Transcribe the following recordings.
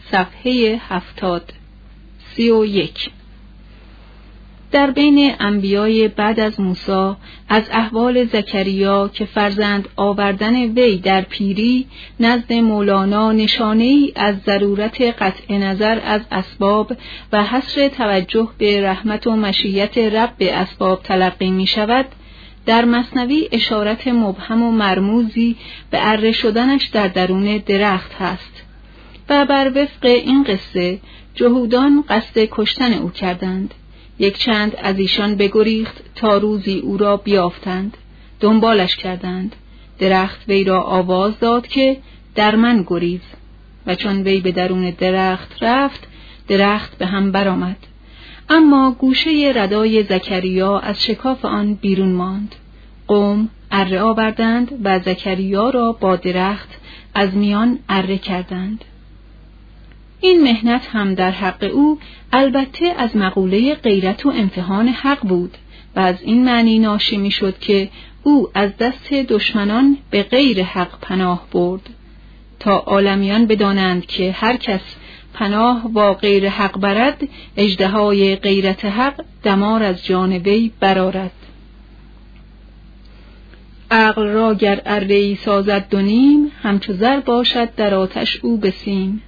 صفحه 31. در بین انبیای بعد از موسی از احوال زکریا که فرزند آوردن وی در پیری نزد مولانا نشانه‌ای از ضرورت قطع نظر از اسباب و حصر توجه به رحمت و مشیت رب اسباب تلقی می شود، در مثنوی اشارت مبهم و مرموزی به اره شدنش در درون درخت هست و بر وفق این قصه جهودان قصد کشتن او کردند. یک چند از ایشان بگریخت تا روزی او را بیافتند، دنبالش کردند. درخت وی را آواز داد که در من گریز و چون وی به درون درخت رفت، درخت به هم برآمد، اما گوشه ردای زکریا از شکاف آن بیرون ماند. قوم اره آوردند و زکریا را با درخت از میان اره کردند. این محنت هم در حق او البته از مقوله غیرت و امتحان حق بود و از این معنی ناشی می شد که او از دست دشمنان به غیر حق پناه برد، تا عالمیان بدانند که هر کس پناه با غیر حق برد، اژدهای غیرت حق دمار از جان وی برآرد. عقل را گر اره‌ای سازد دو نیم، همچو زر باشد در آتش او بسیم.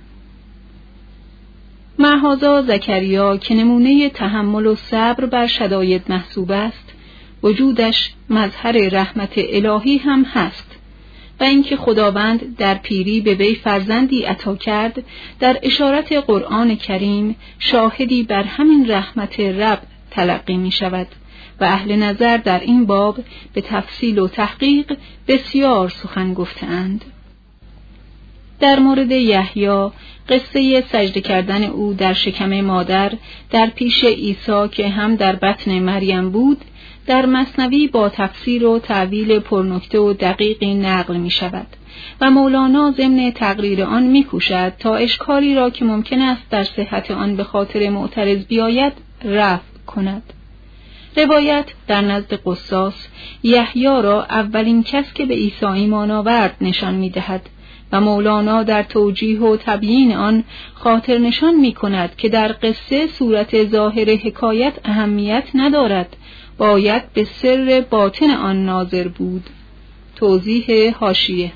معهازا زکریا که نمونه تحمل و صبر بر شداید محسوب است، وجودش مظهر رحمت الهی هم هست و اینکه خداوند در پیری به وی فرزندی عطا کرد، در اشارت قرآن کریم شاهدی بر همین رحمت رب تلقی می شود و اهل نظر در این باب به تفصیل و تحقیق بسیار سخن گفتند. در مورد یحیی، قصه سجده کردن او در شکم مادر در پیش عیسی که هم در بطن مریم بود، در مثنوی با تفسیر و تعویل پرنکته و دقیقی نقل می شود و مولانا ضمن تقریر آن می کوشد تا اشکالی را که ممکن است در صحت آن به خاطر معترض بیاید رفع کند. روایت در نزد قصاص یحیی را اولین کس که به عیسی ایمان آورد نشان می دهد و مولانا در توجیه و تبیین آن خاطر نشان می کند که در قصه صورت ظاهر حکایت اهمیت ندارد، باید به سر باطن آن ناظر بود. توضیح حاشیه: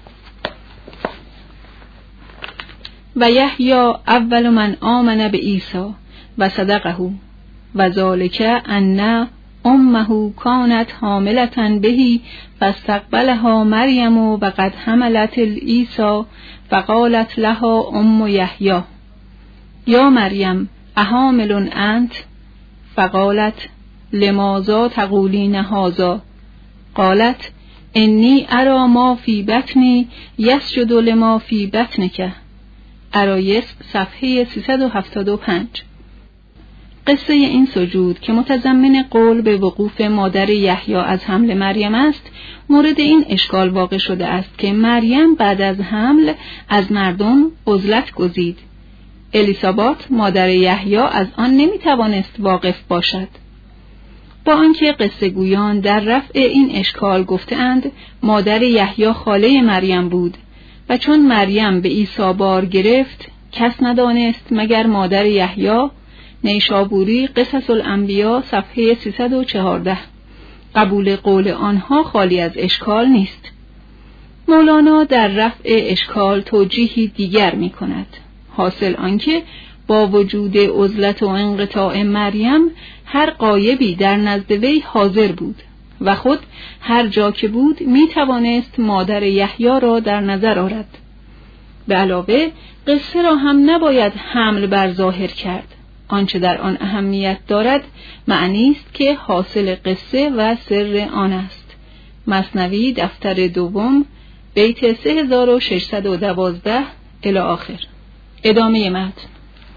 و یحیی اول من آمن به عیسی و صدقه و ذالک ان امه کانت حاملة به فاستقبلها مریم و قد حملت عیسی فقالت لها ام یحیی یا مریم احامل انت؟ فقالت لماذا تقولین هذا؟ قالت انی ارى ما فی بطنی یسجد لما فی بطنک. عرایض صفحه 375. قصه این سجود که متضمن قول به وقوف مادر یحیی از حمل مریم است، مورد این اشکال واقع شده است که مریم بعد از حمل از مردم عزلت گزید. الیسابات مادر یحیی از آن نمیتوانست واقف باشد. با آنکه قصه گویان در رفع این اشکال گفتند مادر یحیی خاله مریم بود و چون مریم به عیسی بار گرفت کس ندانست مگر مادر یحیی. نیشابوری قصص الانبیا صفحه 314. قبول قول آنها خالی از اشکال نیست. مولانا در رفع اشکال توجیهی دیگر می کند. حاصل آنکه با وجود عزلت و انقطاع مریم هر غایبی در نزد وی حاضر بود و خود هر جا که بود می توانست مادر یحیی را در نظر آورد. به علاوه قصه را هم نباید حمل بر ظاهر کرد. آنچه در آن اهمیت دارد معنی است که حاصل قصه و سر آن است. مثنوی دفتر دوم بیت 3612 الی آخر. ادامه متن.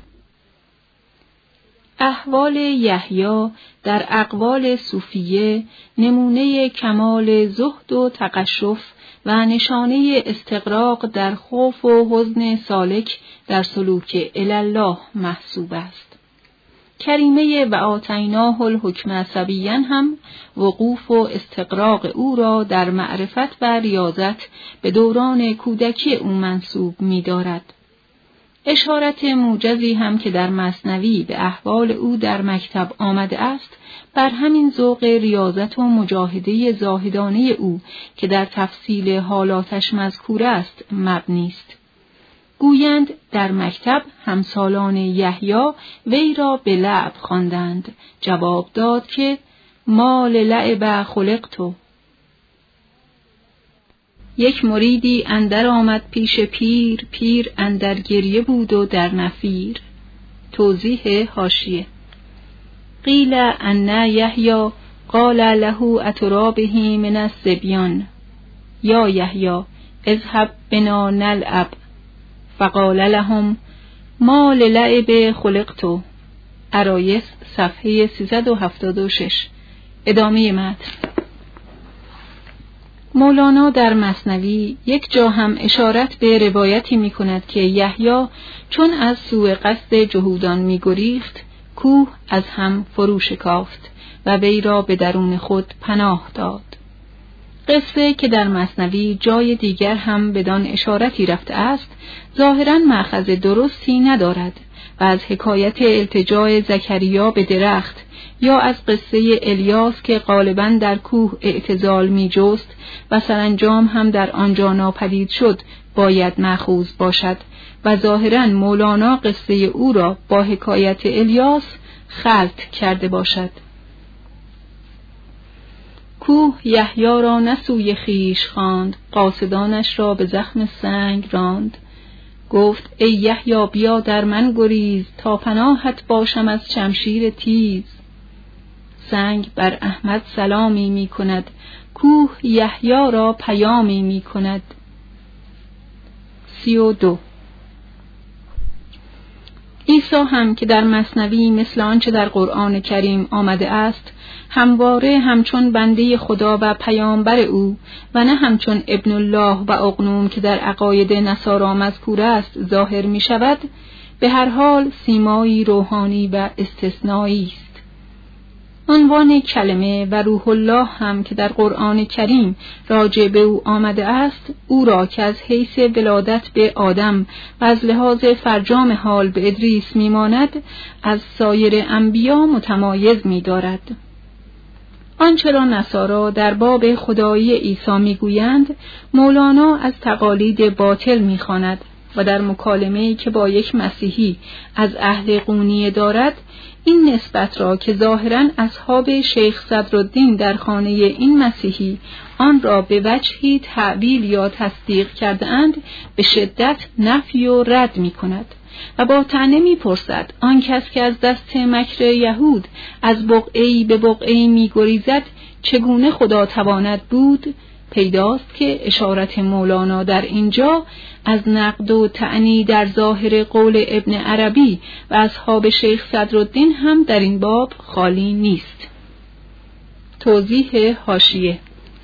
احوال یحیی در اقوال صوفیه نمونه کمال زهد و تقشف و نشانه استغراق در خوف و حزن سالک در سلوک الله محسوب است. کریمه و آتیناه الحکم صبیاً هم وقوف و استغراق او را در معرفت و ریاضت به دوران کودکی او منسوب می دارد. اشارت موجزی هم که در مثنوی به احوال او در مکتب آمده است، بر همین ذوق ریاضت و مجاهده زاهدانه او که در تفصیل حالاتش مذکور است مبنی است. گویند در مکتب همسالان یحیی وی را به لعب خواندند. جواب داد که ما للعب خلقت. یک مریدی اندر آمد پیش پیر، پیر اندر گریه بود و در نفیر. توضیح حاشیه: قیل ان یحیی قال له اترابه من الصبیان یا یحیی اذهب بنا نلعب، فقال لهم ما للعب خلقت. عرایض صفحه 376. ادامه متن. مولانا در مثنوی یک جا هم اشارت به روایتی می کند که یحیی چون از سوء قصد جهودان می گریخت، کوه از هم فرو شکافت و وی را به درون خود پناه داد. قصه که در مثنوی جای دیگر هم بدان اشارتی رفته است، ظاهراً مأخذ درستی ندارد و از حکایت التجاء زکریا به درخت یا از قصه الیاس که غالباً در کوه اعتزال می جست و سرانجام هم در آنجا ناپدید شد باید مأخوذ باشد و ظاهراً مولانا قصه او را با حکایت الیاس خلط کرده باشد. کوه یحیی را نه سوی خویش خواند، قاصدانش را به زخم سنگ راند. گفت ای یحیی بیا در من گریز، تا پناهت باشم از شمشیر تیز. سنگ بر احمد سلامی می کند، کوه یحیی را پیامی می کند. 32. عیسی هم که در مثنوی مثل آنچه در قرآن کریم آمده است، همواره همچون بنده خدا و پیامبر او و نه همچون ابن الله و اقنوم که در عقاید نصارا مذکور است ظاهر می شود، به هر حال سیمایی روحانی و استثنایی است. عنوان کلمه و روح الله هم که در قرآن کریم راجع به او آمده است، او را که از حیث ولادت به آدم و از لحاظ فرجام حال به ادریس میماند، از سایر انبیا متمایز می‌دارد. آنچه را نصارا در باب خدایی عیسی میگویند، مولانا از تقالید باطل میخواند و در مکالمه‌ای که با یک مسیحی از اهل قونیه دارد، این نسبت را که ظاهراً اصحاب شیخ صدرالدین در خانه این مسیحی آن را به وجهی تعبیل یا تصدیق کرده اند، به شدت نفی و رد می کند و با طعنه می پرسد آن کس که از دست مکر یهود از بقعه‌ای به بقعه‌ای می گریزد چگونه خدا تواند بود؟ پیداست که اشارت مولانا در اینجا از نقد و طعنی در ظاهر قول ابن عربی و اصحاب شیخ صدرالدین هم در این باب خالی نیست. توضیح حاشیه: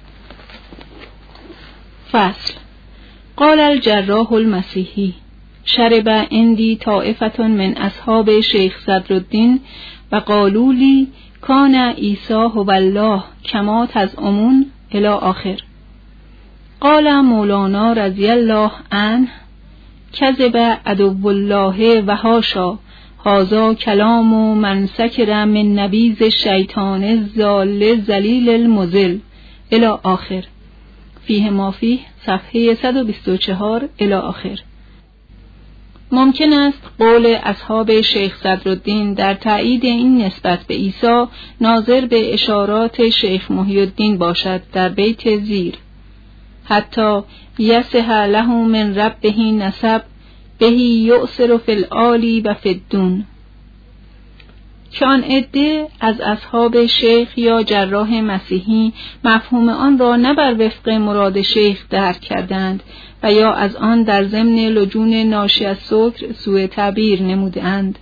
فصل. قال الجراح المسیحی شرب عندي طائفة من اصحاب شیخ صدرالدین و قالوا لي کان عیسی هو الله کما تزعمون الی آخر. قال مولانا رضی الله عنه کذب عدو الله و حاشا هذا کلام من سکر من نبیذ الشیطان الضال ذلیل المضل الی آخر. فیه ما فیه صفحه 124 الی آخر. ممکن است قول اصحاب شیخ صدرالدین در تایید این نسبت به عیسی ناظر به اشارات شیخ محی الدین باشد در بیت زیر. حتی یصح له من ربه نسب بهی یؤثر فی العالی و فی الدون، که آن عده از اصحاب شیخ یا جراح مسیحی مفهوم آن را نه بر وفق مراد شیخ درک کردند و یا از آن در ضمن لجون ناشی از سکر سوء تعبیر نمودند.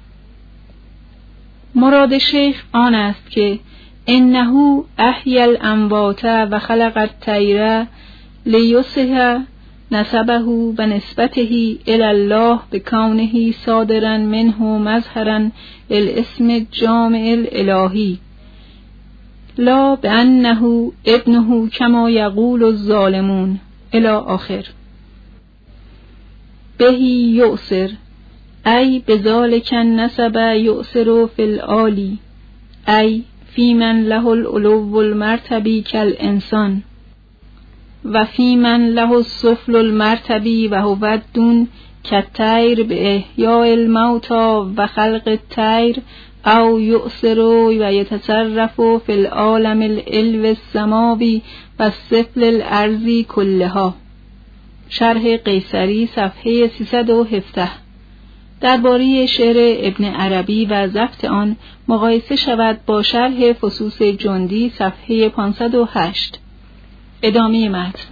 مراد شیخ آن است که انه احیی الاموات و خلق الطیر لیصح نسبه و نسبته الی الله بکونه صادرا منه مظهرا للاسم الجامع الالهی لا بانه ابنه کما یقول الظالمون الی آخر. بهی یؤسر ای بذالک النسب یؤسر فی العالی ای فی من له العلو المرتبی کالانسان و فی من له السفل المرتبی و هو الدون کالطیر باحیاء الموتی و خلق الطیر او یؤسر و یتصرف فی العالم العلو السماوی و السفل الارضی کلها. شرح قیصری صفحه 317. درباره شعر ابن عربی و ضبط آن مقایسه شود با شرح فصوص جندی صفحه 508. ادامه متن.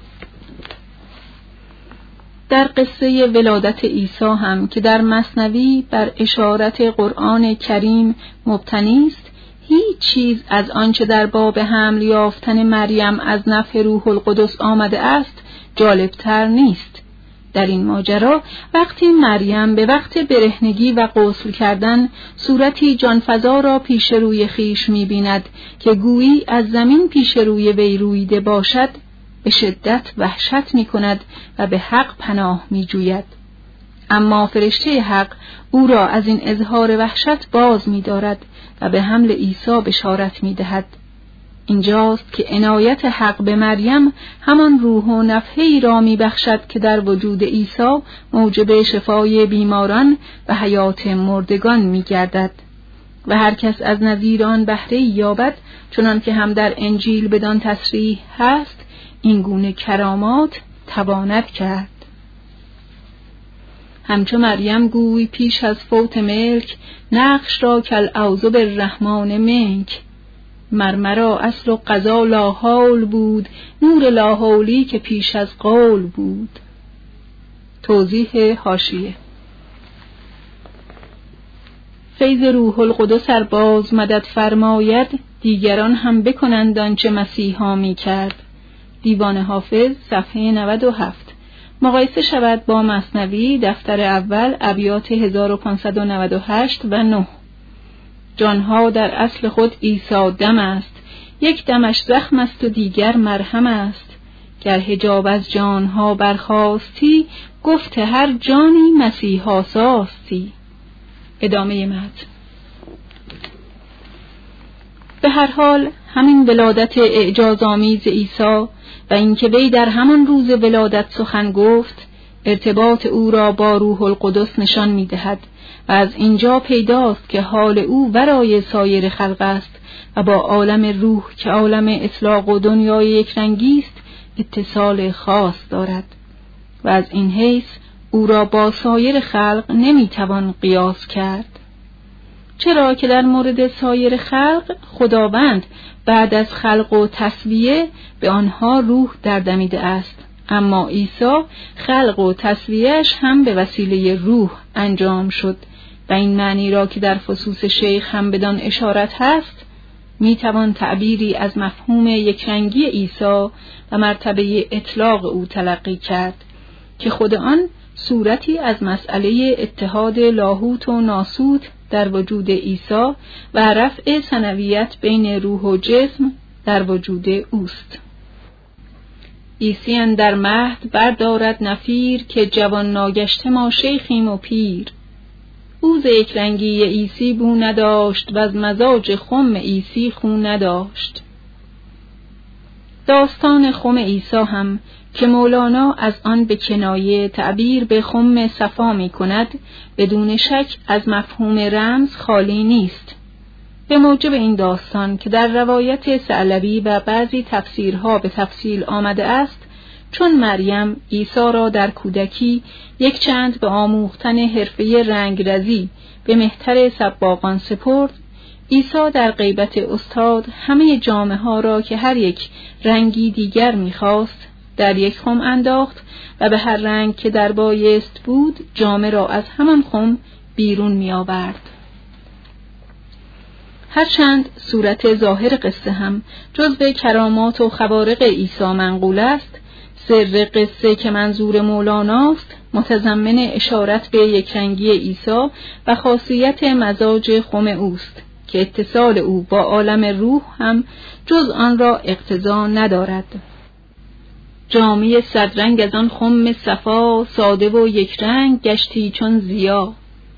در قصه ولادت عیسی هم که در مثنوی بر اشارت قرآن کریم مبتنی است، هیچ چیز از آنچه در باب حمل یافتن مریم از نفح روح القدس آمده است جالبتر نیست. در این ماجرا وقتی مریم به وقت برهنگی و غسل کردن صورتی جانفزا را پیش روی خیش می‌بیند که گویی از زمین پیش روی وی رویده باشد، به شدت وحشت می‌کند و به حق پناه می‌جوید. اما فرشته حق او را از این اظهار وحشت باز می‌دارد و به حمل عیسی بشارت می‌دهد. اینجاست که عنایت حق به مریم همان روح و نفحه‌ای را می‌بخشد که در وجود عیسی موجب شفای بیماران و حیات مردگان می‌گردد و هر کس از نظیر آن بهره‌ای یابد، چنان که هم در انجیل بدان تصریح هست، این گونه کرامات تواند کرد. همچو مریم گوی پیش از فوت ملک، نقش را کالاعوذ بالرحمن منک. مرمرا اصل و قضا لاحول بود، نور لاحولی که پیش از قول بود. توضیح حاشیه. فیض روح القدس ار باز مدد فرماید، دیگران هم بکنند آنچه مسیحا می کرد. دیوان حافظ صفحه 97. مقایسه شود با مثنوی دفتر اول ابیات 1598 و 9. جانها در اصل خود عیسی دم است، یک دمش زخم است و دیگر مرهم است. گر حجاب از جانها برخاستی، گفت هر جانی مسیحا ساستی. ادامه متن. به هر حال همین ولادت اعجازآمیز عیسی و اینکه وی در همان روز ولادت سخن گفت، ارتباط او را با روح القدس نشان می‌دهد و از اینجا پیداست که حال او ورای سایر خلق است و با عالم روح که عالم اطلاق و دنیای یکرنگی است اتصال خاص دارد و از این حیث او را با سایر خلق نمیتوان قیاس کرد. چرا که در مورد سایر خلق خداوند بعد از خلق و تسویه به آنها روح دردمیده است، اما عیسی خلق و تسویهش هم به وسیله روح انجام شد و این معنی را که در فصوص شیخ هم بدان اشارت هست میتوان تعبیری از مفهوم یکرنگی عیسی و مرتبه اطلاق او تلقی کرد که خود آن صورتی از مسئله اتحاد لاهوت و ناسوت در وجود عیسی و رفع ثنویت بین روح و جسم در وجود اوست. عیسی اندر مهد بردارد نفیر، که جوان ناگشته ما شیخیم و پیر. او ز یکرنگی عیسی بو نداشت و از مزاج خم عیسی خو نداشت. داستان خم عیسی هم که مولانا از آن به کنایه تعبیر به خم صفا می کند، بدون شک از مفهوم رمز خالی نیست. به موجب این داستان که در روایت ثعلبی و بعضی تفسیرها به تفصیل آمده است، چون مریم عیسی را در کودکی یک چند به آموختن حرفه رنگرزی به مهتر سباقان سپرد، عیسی در غیبت استاد همه جامه ها را که هر یک رنگی دیگر می‌خواست در یک خم انداخت و به هر رنگ که در بایست بود جامه را از همان خم بیرون می آورد. هرچند صورت ظاهر قصه هم جزو کرامات و خوارق عیسی منقول است، سر قصه که منظور مولاناست متضمن اشارت به یکرنگی عیسی و خاصیت مزاج خم اوست که اتصال او با عالم روح هم جز آن را اقتضا ندارد. جامه صدرنگ از آن خم صفا، ساده و یک رنگ گشتی چون ضیا.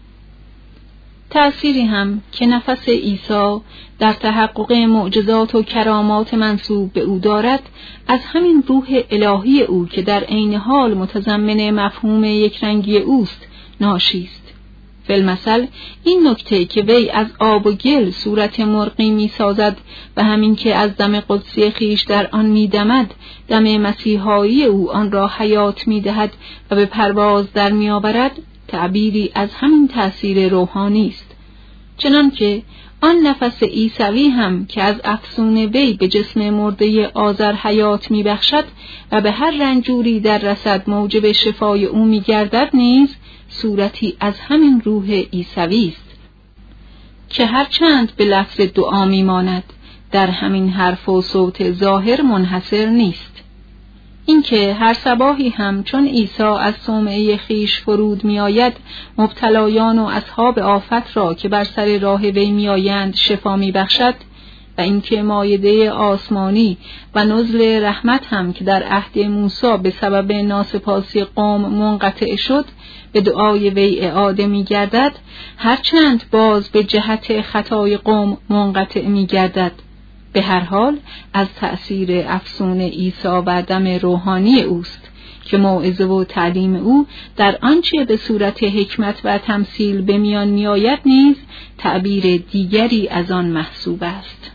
تأثیری هم که نفس عیسی در تحقق معجزات و کرامات منسوب به او دارد، از همین روح الهی او که در عین حال متضمن مفهوم یکرنگی اوست ناشی است. فی‌المثل این نکته که وی از آب و گل صورت مرغی می سازد و همین که از دم قدسی خیش در آن می دمد، دم مسیحایی او آن را حیات می دهد و به پرواز در می آورد، تعبیری از همین تأثیر روحانی است. چنانکه آن نفس عیسوی هم که از افسون وی به جسم مرده آذر حیات می بخشد و به هر رنجوری در رسد موجب شفای او می گردد، نیز صورتی از همین روح عیسوی است که هرچند به لفظ دعا می ماند، در همین حرف و صوت ظاهر منحصر نیست. اینکه هر صباحی هم چون عیسی از صومعه خیش فرود می آید، مبتلایان و اصحاب آفت را که بر سر راه وی می آیند شفا می بخشد، و اینکه مایده آسمانی و نزل رحمت هم که در عهد موسی به سبب ناسپاسی قوم منقطع شد، به دعای وی اعاده می گردد، هرچند باز به جهت خطای قوم منقطع می گردد. به هر حال از تأثیر افسون عیسی و دم روحانی اوست که موعظه و تعلیم او در آنچه به صورت حکمت و تمثیل به میان می آید نیز تعبیر دیگری از آن محسوب است.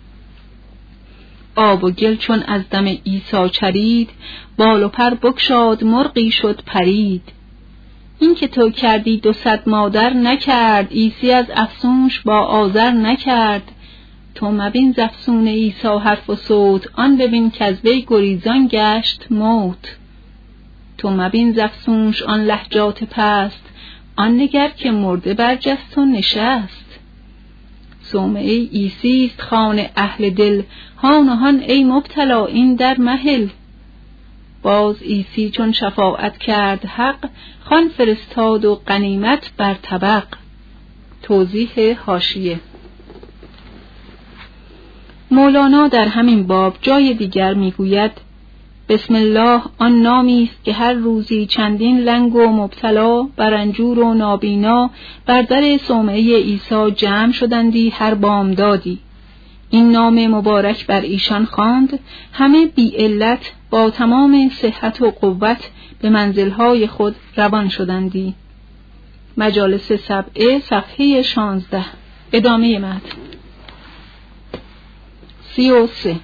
آب و گل چون از دم عیسی چرید، بال و پر بگشاد مرغی شد پرید. این که تو کردی 200 مادر نکرد، عیسی از افسونش با آذر نکرد. تو مبین ز افسون عیسی حرف و صوت، آن ببین که از وی گریزان گشت موت. تو مبین ز افسونش آن لهجات پست، آن نگر که مرده برجست و نشست. صومعه عیسی است خوان اهل دل، هان و هان ای مبتلا این در مهل. باز عیسی چون شفاعت کرد حق، خوان فرستاد و غنیمت بر طبق. توضیح حاشیه: مولانا در همین باب جای دیگر میگوید: بسم الله آن نامی است که هر روزی چندین لنگ و مبتلا بر رنجور و نابینا بر در صومعه عیسی جمع شدندی هر بامدادی. این نام مبارک بر ایشان خواند، همه بی علت با تمام صحت و قوت به منزلهای خود روان شدندی. مجالس سبعه صفحه 16. ادامه متن. 33.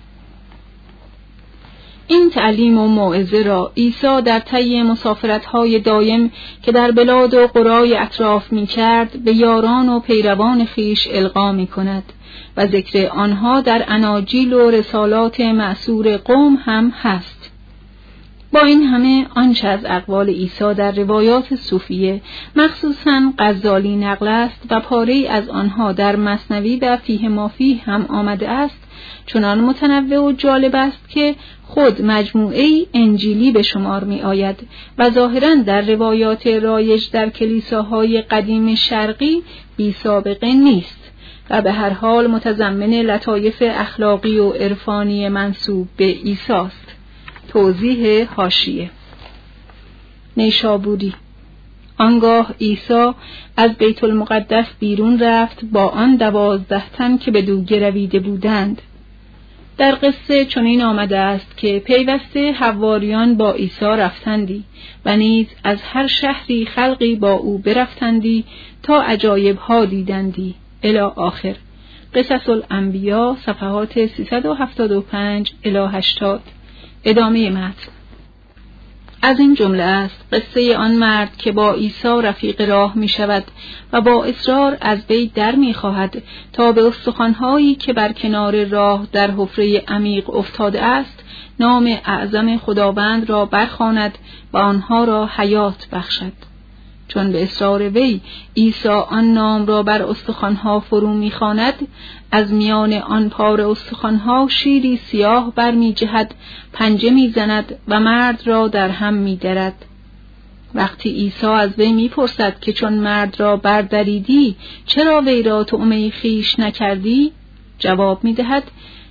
این تعلیم و موعظه را عیسی در طی مسافرت‌های دایم که در بلاد و قرای اطراف می‌کرد به یاران و پیروان خیش القا می‌کند و ذکر آنها در اناجیل و رسالات مأثور قوم هم هست. با این همه آنچه از اقوال عیسی در روایات صوفیه مخصوصاً غزالی نقل است و پاره‌ای از آنها در مثنوی و فیه ما فیه هم آمده است، چنان متنوع و جالب است که خود مجموعه‌ای انجیلی به شمار می آید و ظاهراً در روایات رایج در کلیساهای قدیم شرقی بی سابقه نیست و به هر حال متضمن لطایف اخلاقی و عرفانی منسوب به عیسی است. توضیح حاشیه: نیشابوری. آنگاه عیسی از بیت المقدس بیرون رفت با آن 12 تن که بدو گرویده بودند. در قصه چنین آمده است که پیوسته حواریان با عیسی رفتندی و نیز از هر شهری خلقی با او برفتندی تا عجایبها دیدندی الی آخر. قصص الانبیا صفحات 375 الی 80. ادامه متن. از این جمله است قصه آن مرد که با عیسی رفیق راه می شود و با اصرار از وی در می خواهد تا به استخوان‌هایی که بر کنار راه در حفره عمیق افتاده است نام اعظم خداوند را برخواند و آنها را حیات بخشد. چون به اصرار وی عیسی آن نام را بر استخوان‌ها فرو می‌خواند، از میان آن پاره استخوان‌ها شیری سیاه برمی جهد، پنجه می‌زند و مرد را در هم می‌درد. وقتی عیسی از وی می‌پرسد که چون مرد را بردریدی چرا وی را طعمه خویش نکردی؟ جواب می‌دهد: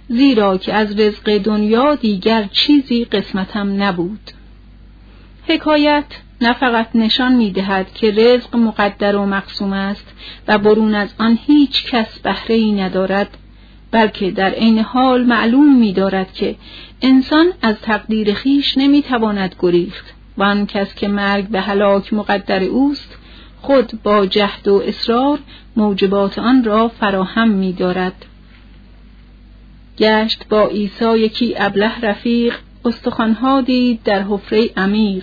زیرا که از رزق دنیا دیگر چیزی قسمتم نبود. حکایت نه فقط نشان می‌دهد که رزق مقدر و مقسوم است و برون از آن هیچ کس بهره‌ای ندارد، بلکه در عین حال معلوم می‌دارد که انسان از تقدیر خیش نمی‌تواند گریخت و آن کس که مرگ به هلاک مقدر اوست خود با جهد و اصرار موجبات آن را فراهم می‌دارد. گشت با عیسی یکی ابله رفیق، استخوان‌ها دید در حفره عمیق.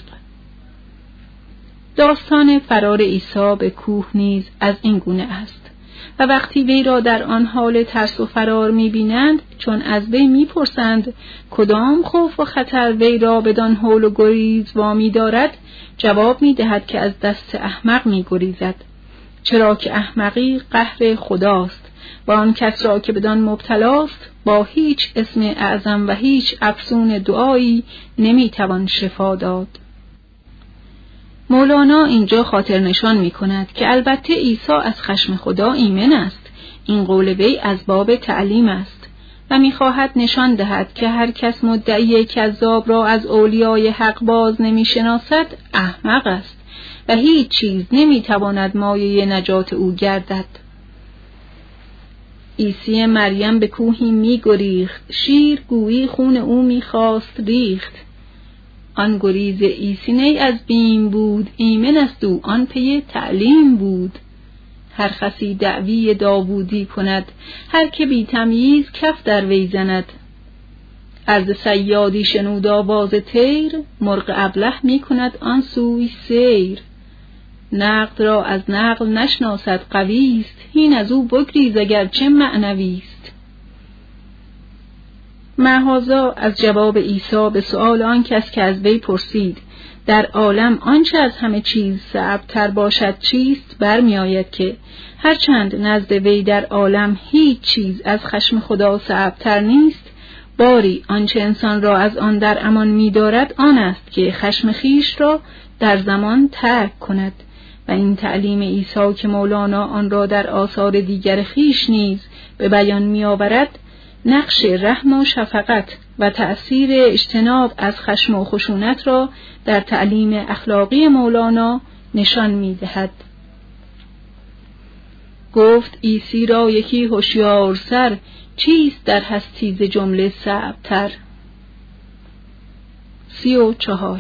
داستان فرار عیسی به کوه نیز از این گونه است و وقتی وی را در آن حال ترس و فرار می‌بینند، چون از وی می‌پرسند کدام خوف و خطر وی را بدان هول و گریز وامی دارد، جواب می‌دهد که از دست احمق می‌گریزد، چرا که احمقی قهر خداست و آن کس را که بدان مبتلاست با هیچ اسم اعظم و هیچ افسون دعایی نمی‌توان شفا داد. مولانا اینجا خاطر نشان می کند که البته عیسی از خشم خدا ایمن است. این قول وی از باب تعلیم است و می خواهد نشان دهد که هر کس مدعی کذاب را از اولیای حق باز نمی شناسد احمق است و هیچ چیز نمی تواند مایه نجات او گردد. عیسی مریم به کوهی می گریخت، شیر گویی خون او می خواست ریخت. آن گریز عیسی نی از بیم بود، ایمن است او آن پی تعلیم بود. هر خسی دعوی داوودی کند، هر که بی تمییز کف در وی زند. از صیادی شنود آواز طیر، مرغ ابله می کند آن سوی سیر. نقد را از نقل نشناسد قویست، هین از او بگریز اگر چه معنویست. مهازا از جواب عیسی به سؤال آن کس که از وی پرسید در عالم آنچه از همه چیز صعب‌تر باشد چیست، برمی آید که هرچند نزد وی در عالم هیچ چیز از خشم خدا صعب‌تر نیست، باری آنچه انسان را از آن در امان می دارد آن است که خشم خیش را در زمان ترک کند. و این تعلیم عیسی که مولانا آن را در آثار دیگر خیش نیز به بیان می آورد، نقش رحم و شفقت و تأثیر اجتناب از خشم و خشونت را در تعلیم اخلاقی مولانا نشان می دهد. گفت عیسی را یکی هوشیار سر، چیست در هستی ز جمله صعب‌تر. 34.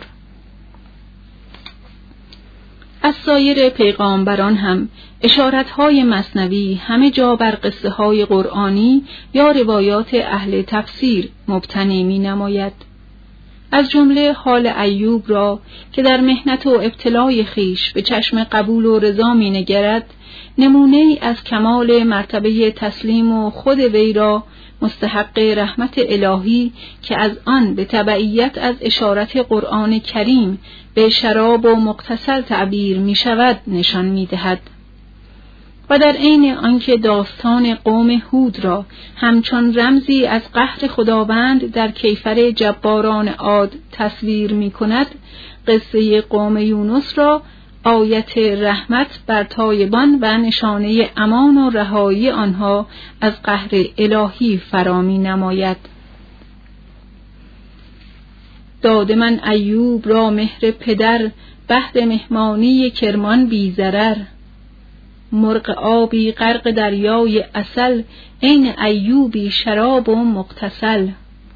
از سایر پیغامبران هم اشارت‌های مثنوی همه جا بر قصه‌های قرآنی یا روایات اهل تفسیر مبتنی می‌نماید. از جمله حال ایوب را که در محنت و ابتلای خیش به چشم قبول و رضا می‌نگرد، نمونه‌ای از کمال مرتبه تسلیم و خود وی را مستحق رحمت الهی که از آن به تبعیت از اشارت قرآن کریم به شراب و مغتسل تعبیر می شود نشان می دهد. و در عین آنکه داستان قوم هود را همچون رمزی از قهر خداوند در کیفر جباران عاد تصویر می کند، قصه قوم یونس را آیت رحمت بر تایبان و نشانه امان و رهایی آنها از قهر الهی فرامی نماید. داده من ایوب را مهر پدر، بهر مهمانی کرمان بی ضرر. مرغ آبی غرق دریای عسل، عین ایوبی شراب و مغتسل.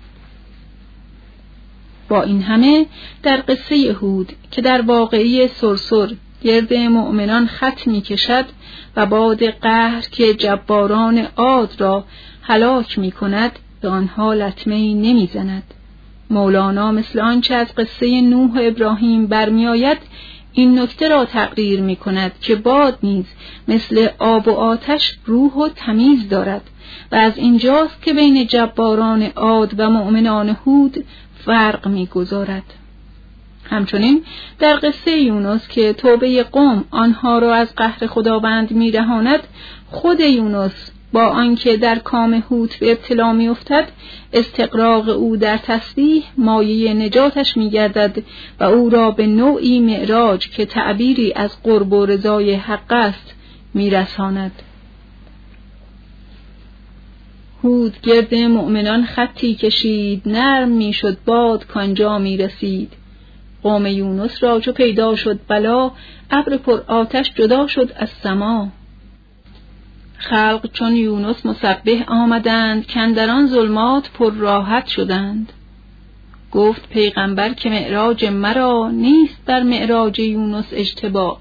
با این همه در قصه هود که در واقعه سرسر گرد مؤمنان خط می کشد و باد قهر که جباران عاد را هلاک می کند به آنها لطمه‌ای نمی زند. مولانا مثل آنچه از قصه نوح و ابراهیم برمی آید این نکته را تقریر می کند که باد نیز مثل آب و آتش روح و تمیز دارد و از اینجاست که بین جباران عاد و مؤمنان هود فرق می گذارد. همچنین در قصه یونس که توبه قوم آنها را از قهر خداوند می رهاند، خود یونس با آنکه در کام حوت به ابتلا می افتد، استقراق او در تسبیح مایه نجاتش می گردد و او را به نوعی معراج که تعبیری از قرب و رضای حق است می رساند. هود گرد مؤمنان خطی کشید، نرم می شد باد کانجا می رسید. قوم یونس را چو پیدا شد بلا، ابر پر آتش جدا شد از سما. خلق چون یونس مسبح آمدند، کاندران ظلمات پر راحت شدند. گفت پیغمبر که معراج مرا، نیست بر معراج یونس اجتبا.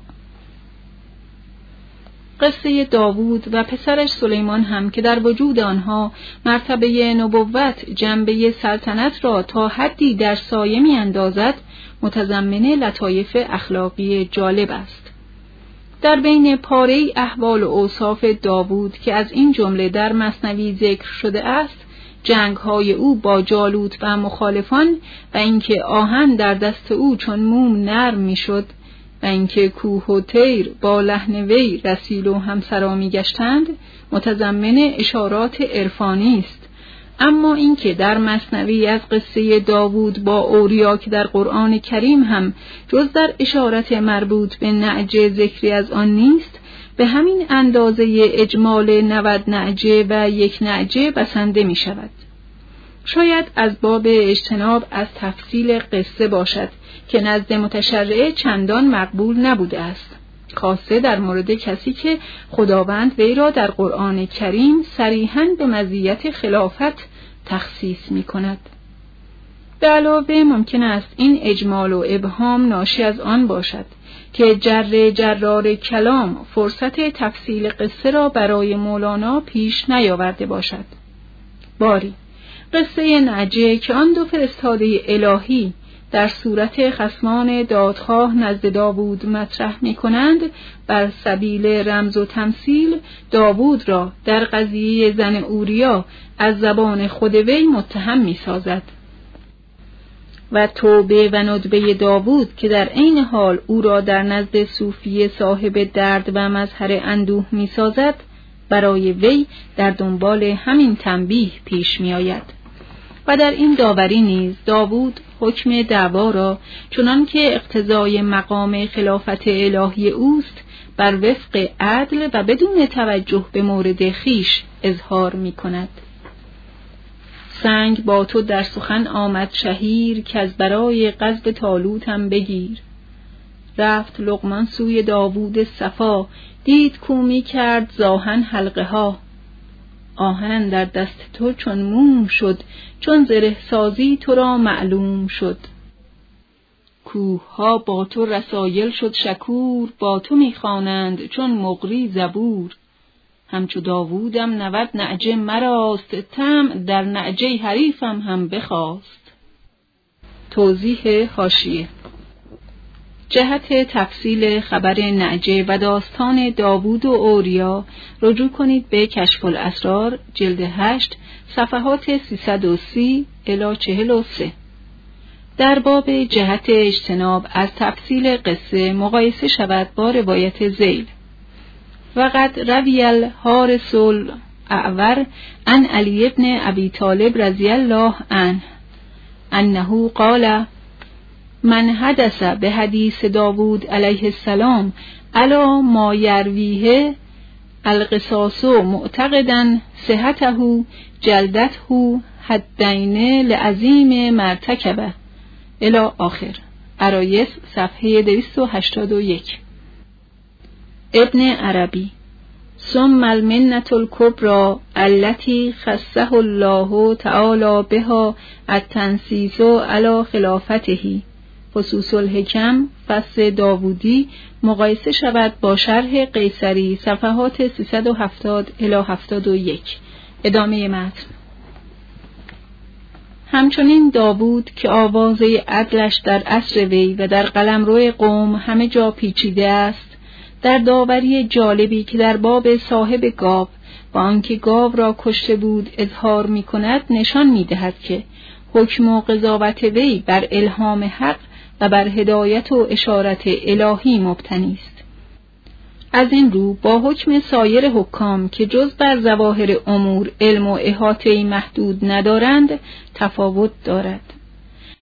قصه داوود و پسرش سلیمان هم که در وجود آنها مرتبه نبوت جنبه سلطنت را تا حدی در سایه می اندازد، متضمن لطایف اخلاقی جالب است. در بین پاره احوال و اوصاف داوود که از این جمله در مثنوی ذکر شده است، جنگ‌های او با جالوت و مخالفان و اینکه آهن در دست او چون موم نرم می‌شد و اینکه کوه و طیر با لحن وی رسیل و همسرا می‌گشتند، متضمن اشارات عرفانی است. اما اینکه در مثنوی از قصه داوود با اوریا که در قرآن کریم هم جز در اشارت مربوط به نعجه ذکری از آن نیست، به همین اندازه اجمال 90 نعجه و 1 نعجه بسنده می شود. شاید از باب اجتناب از تفصیل قصه باشد که نزد متشرع چندان مقبول نبوده است، خاصه در مورد کسی که خداوند وی را در قرآن کریم صریحاً به مزیت خلافت تخصیص می کند. به علاوه ممکن است این اجمال و ابهام ناشی از آن باشد که جرار کلام فرصت تفصیل قصه را برای مولانا پیش نیاورده باشد. باری قصه نعجه که آن دو فرستاده الهی در صورت خصمان دادخواه نزد داوود مطرح می کنند، بر سبیل رمز و تمثیل داوود را در قضیه زن اوریا از زبان خود وی متهم می سازد و توبه و ندبه داوود که در عین حال او را در نزد صوفی صاحب درد و مظهر اندوه می سازد، برای وی در دنبال همین تنبیه پیش می آید. و در این داوری نیز داوود حکم دعوا را چنان که اقتضای مقام خلافت الهی اوست بر وفق عدل و بدون توجه به مورد خیش اظهار می کند. سنگ با تو در سخن آمد شهیر، که از برای غضب طالوتم بگیر. رفت لقمان سوی داوود صفا، دید کو می کرد زاهن حلقه ها. آهن در دست تو چون موم شد، چون زره سازی تو را معلوم شد. کوه ها با تو رسایل شد شکور، با تو میخوانند چون مقری زبور. همچو داوودم 90 نعجه مراست، طمع در نعجه حریفم هم بخواست. توضیح حاشیه: جهت تفصیل خبر نعجه و داستان داوود و اوریا رجوع کنید به کشف الاسرار جلد 8 صفحات 330 الی 43. در باب جهت اجتناب از تفصیل قصه مقایسه شود با روایت ذیل. وقد روی الحارث الاعور عن علی بن ابی طالب رضی الله عنه انه قال: من حدث به حدیث داوود علیه السلام علی ما یرویه القصاص معتقدا صحته جلدته حدین لعظیم مرتکبه الی آخر. عرایض صفحه 281. ابن عربی: ثم المنة الكبرى التي خصه الله تعالی بها التنصیص علی خلافته. فصوص الحکم فصل داوودی مقایسه شود با شرح قیصری صفحات 370 الی 71. ادامه متن. همچنین داوود که آوازه عدلش در عصر وی و در قلمرو قوم همه جا پیچیده است، در داوری جالبی که در باب صاحب گاو و آنکه گاو را کشته بود اظهار می کند نشان می دهد که حکم و قضاوت وی بر الهام حق و بر هدایت و اشارت الهی مبتنی است. از این رو با حکم سایر حکام که جز بر ظواهر امور علم و احاطه‌ای محدود ندارند تفاوت دارد.